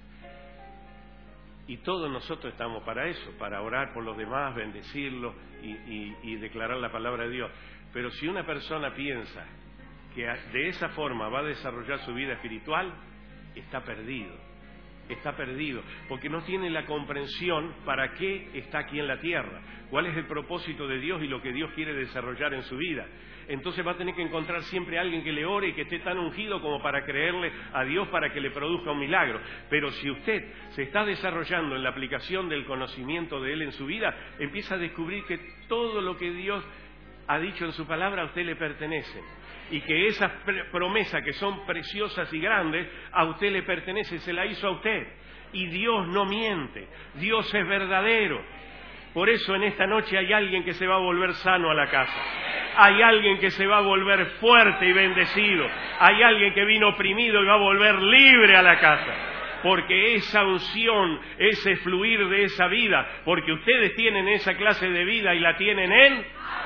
Y todos nosotros estamos para eso, para orar por los demás, bendecirlos y declarar la palabra de Dios. Pero si una persona piensa que de esa forma va a desarrollar su vida espiritual, está perdido. está perdido, porque no tiene la comprensión para qué está aquí en la tierra, cuál es el propósito de Dios y lo que Dios quiere desarrollar en su vida. Entonces va a tener que encontrar siempre a alguien que le ore y que esté tan ungido como para creerle a Dios para que le produzca un milagro. Pero si usted se está desarrollando en la aplicación del conocimiento de Él en su vida, empieza a descubrir que todo lo que Dios ha dicho en su palabra a usted le pertenece. Y que esas promesas que son preciosas y grandes, a usted le pertenece, se la hizo a usted. Y Dios no miente, Dios es verdadero. Por eso en esta noche hay alguien que se va a volver sano a la casa. Hay alguien que se va a volver fuerte y bendecido. Hay alguien que vino oprimido y va a volver libre a la casa. Porque esa unción, ese fluir de esa vida, porque ustedes tienen esa clase de vida y la tienen en...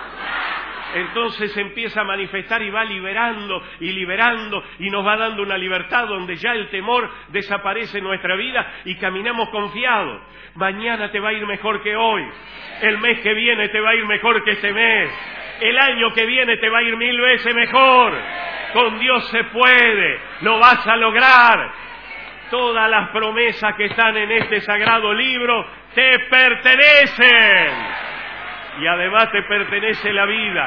Entonces empieza a manifestar y va liberando y nos va dando una libertad donde ya el temor desaparece en nuestra vida y caminamos confiados. Mañana te va a ir mejor que hoy. El mes que viene te va a ir mejor que este mes. El año que viene te va a ir 1000 veces mejor. Con Dios se puede, lo vas a lograr. Todas las promesas que están en este sagrado libro te pertenecen. Y además te pertenece la vida.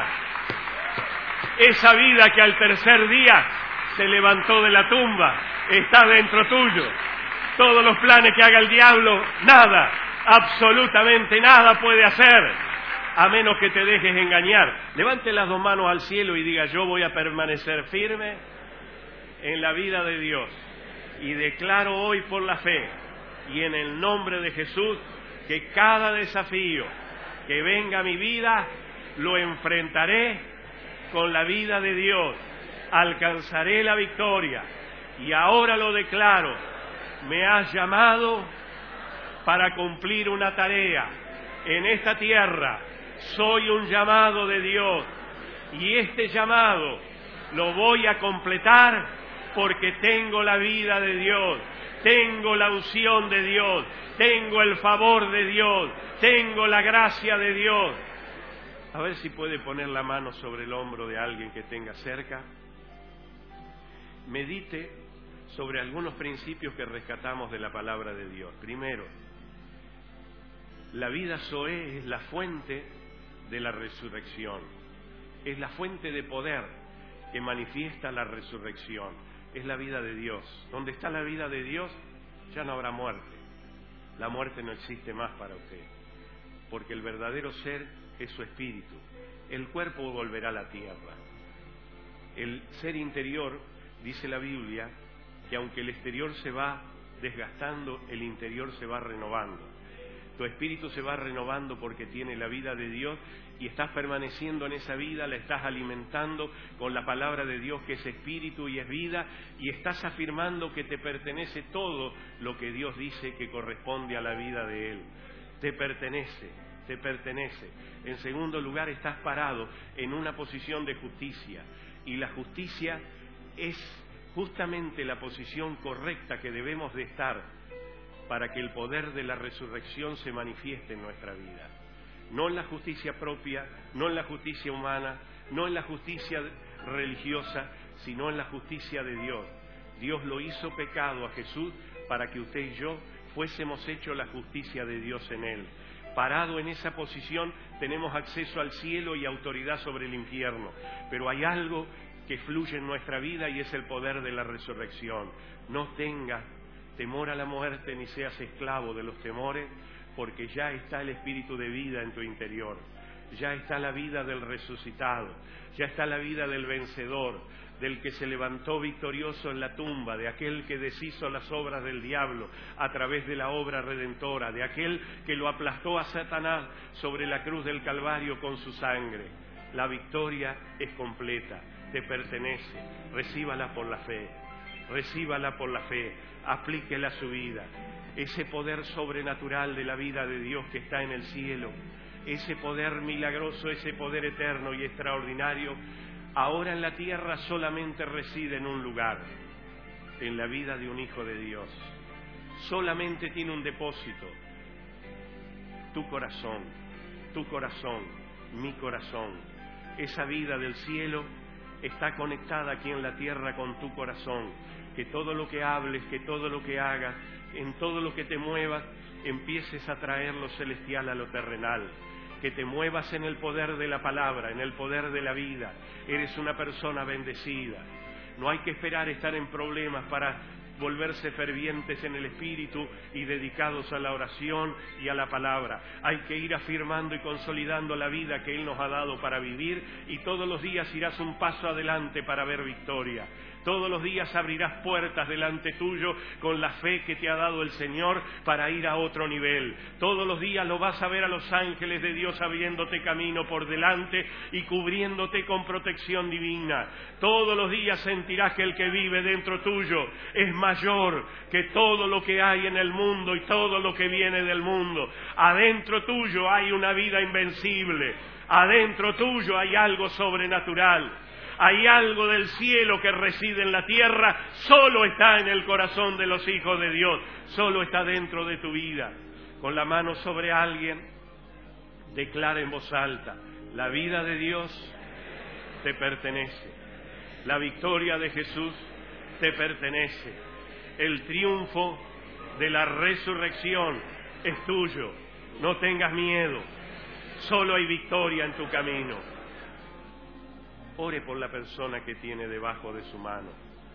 Esa vida que al tercer día se levantó de la tumba, está dentro tuyo. Todos los planes que haga el diablo, nada, absolutamente nada puede hacer, a menos que te dejes engañar. Levante las 2 manos al cielo y diga: yo voy a permanecer firme en la vida de Dios. Y declaro hoy por la fe y en el nombre de Jesús que cada desafío que venga a mi vida, lo enfrentaré con la vida de Dios, alcanzaré la victoria. Y ahora lo declaro, me has llamado para cumplir una tarea en esta tierra. Soy un llamado de Dios y este llamado lo voy a completar porque tengo la vida de Dios, tengo la unción de Dios, tengo el favor de Dios, tengo la gracia de Dios. A ver si puede poner la mano sobre el hombro de alguien que tenga cerca. Medite sobre algunos principios que rescatamos de la palabra de Dios. Primero, la vida Zoé es la fuente de la resurrección. Es la fuente de poder que manifiesta la resurrección. Es la vida de Dios. Donde está la vida de Dios, ya no habrá muerte. La muerte no existe más para usted, porque el verdadero ser es su espíritu. El cuerpo volverá a la tierra. El ser interior, dice la Biblia, que aunque el exterior se va desgastando, el interior se va renovando. Tu espíritu se va renovando porque tiene la vida de Dios y estás permaneciendo en esa vida, la estás alimentando con la palabra de Dios que es espíritu y es vida, y estás afirmando que te pertenece todo lo que Dios dice que corresponde a la vida de Él. Te pertenece, te pertenece. En segundo lugar, estás parado en una posición de justicia, y la justicia es justamente la posición correcta que debemos de estar para que el poder de la resurrección se manifieste en nuestra vida. No en la justicia propia, no en la justicia humana, no en la justicia religiosa, sino en la justicia de Dios. Dios lo hizo pecado a Jesús para que usted y yo fuésemos hechos la justicia de Dios en Él. Parado en esa posición tenemos acceso al cielo y autoridad sobre el infierno. Pero hay algo que fluye en nuestra vida y es el poder de la resurrección. No tengas temor a la muerte ni seas esclavo de los temores, porque ya está el espíritu de vida en tu interior. Ya está la vida del resucitado, ya está la vida del vencedor, del que se levantó victorioso en la tumba, de aquel que deshizo las obras del diablo a través de la obra redentora, de aquel que lo aplastó a Satanás sobre la cruz del Calvario con su sangre. La victoria es completa, te pertenece, recíbala por la fe, recíbala por la fe, aplíquela a su vida. Ese poder sobrenatural de la vida de Dios que está en el cielo, ese poder milagroso, ese poder eterno y extraordinario, ahora en la tierra solamente reside en un lugar, en la vida de un hijo de Dios. Solamente tiene un depósito: tu corazón, mi corazón. Esa vida del cielo está conectada aquí en la tierra con tu corazón. Que todo lo que hables, que todo lo que hagas, en todo lo que te muevas, empieces a traer lo celestial a lo terrenal. Que te muevas en el poder de la palabra, en el poder de la vida. Eres una persona bendecida. No hay que esperar estar en problemas para volverse fervientes en el Espíritu y dedicados a la oración y a la palabra. Hay que ir afirmando y consolidando la vida que Él nos ha dado para vivir, y todos los días irás un paso adelante para ver victoria. Todos los días abrirás puertas delante tuyo con la fe que te ha dado el Señor para ir a otro nivel. Todos los días lo vas a ver a los ángeles de Dios abriéndote camino por delante y cubriéndote con protección divina. Todos los días sentirás que el que vive dentro tuyo es mayor que todo lo que hay en el mundo y todo lo que viene del mundo. Adentro tuyo hay una vida invencible. Adentro tuyo hay algo sobrenatural. Hay algo del cielo que reside en la tierra, solo está en el corazón de los hijos de Dios, solo está dentro de tu vida. Con la mano sobre alguien, declara en voz alta: la vida de Dios te pertenece, la victoria de Jesús te pertenece, el triunfo de la resurrección es tuyo. No tengas miedo, solo hay victoria en tu camino. Ore por la persona que tiene debajo de su mano.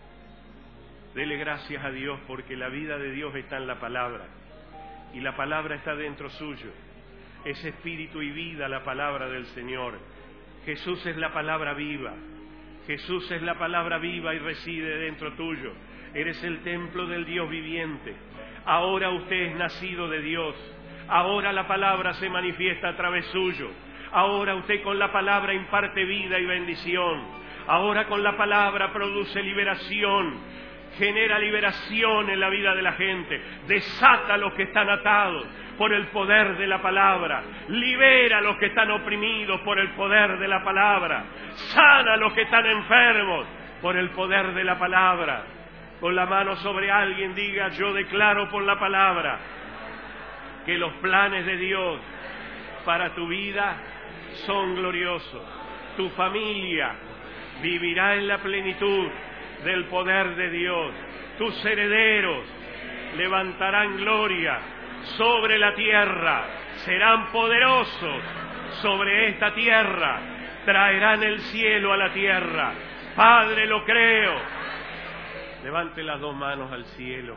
Dele gracias a Dios porque la vida de Dios está en la palabra y la palabra está dentro suyo. Es espíritu y vida la palabra del Señor. Jesús es la palabra viva. Jesús es la palabra viva y reside dentro tuyo. Eres el templo del Dios viviente. Ahora usted es nacido de Dios. Ahora la palabra se manifiesta a través suyo. Ahora usted con la palabra imparte vida y bendición. Ahora con la palabra produce liberación. Genera liberación en la vida de la gente. Desata a los que están atados por el poder de la palabra. Libera a los que están oprimidos por el poder de la palabra. Sana a los que están enfermos por el poder de la palabra. Con la mano sobre alguien diga: yo declaro por la palabra que los planes de Dios para tu vida son gloriosos. Tu familia vivirá en la plenitud del poder de Dios. Tus herederos levantarán gloria sobre la tierra. Serán poderosos sobre esta tierra. Traerán el cielo a la tierra. Padre, lo creo. Levante las dos manos al cielo.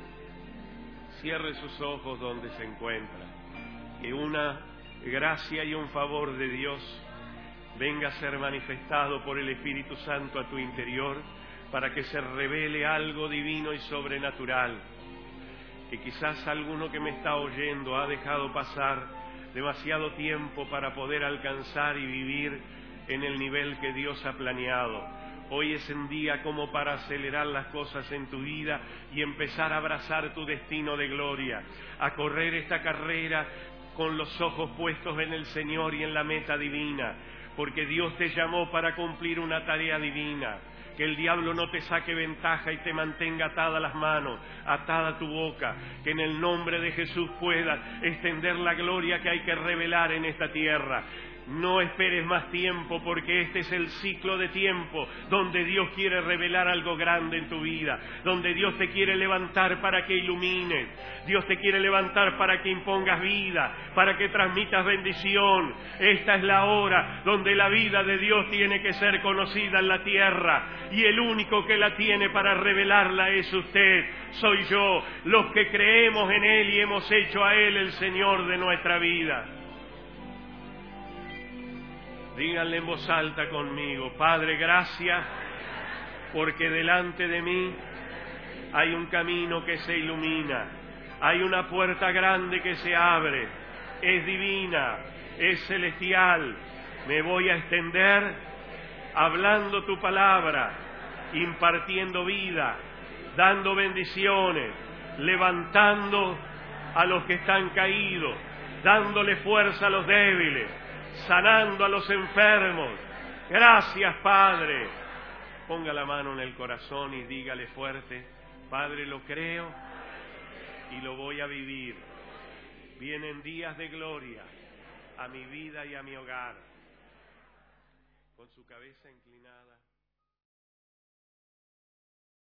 Cierre sus ojos donde se encuentra. Que una gracia y un favor de Dios venga a ser manifestado por el Espíritu Santo a tu interior, para que se revele algo divino y sobrenatural, que quizás alguno que me está oyendo ha dejado pasar demasiado tiempo para poder alcanzar y vivir en el nivel que Dios ha planeado. Hoy es un día como para acelerar las cosas en tu vida y empezar a abrazar tu destino de gloria, a correr esta carrera con los ojos puestos en el Señor y en la meta divina, porque Dios te llamó para cumplir una tarea divina. Que el diablo no te saque ventaja y te mantenga atada las manos, atada tu boca. Que en el nombre de Jesús puedas extender la gloria que hay que revelar en esta tierra. No esperes más tiempo, porque este es el ciclo de tiempo donde Dios quiere revelar algo grande en tu vida, donde Dios te quiere levantar para que ilumines, Dios te quiere levantar para que impongas vida, para que transmitas bendición. Esta es la hora donde la vida de Dios tiene que ser conocida en la tierra, y el único que la tiene para revelarla es usted, soy yo, los que creemos en Él y hemos hecho a Él el Señor de nuestra vida. Díganle en voz alta conmigo: Padre, gracias, porque delante de mí hay un camino que se ilumina, hay una puerta grande que se abre, es divina, es celestial. Me voy a extender hablando tu palabra, impartiendo vida, dando bendiciones, levantando a los que están caídos, dándole fuerza a los débiles, sanando a los enfermos. Gracias, Padre. Ponga la mano en el corazón y dígale fuerte: Padre, lo creo y lo voy a vivir. Vienen días de gloria a mi vida y a mi hogar. Con su cabeza inclinada.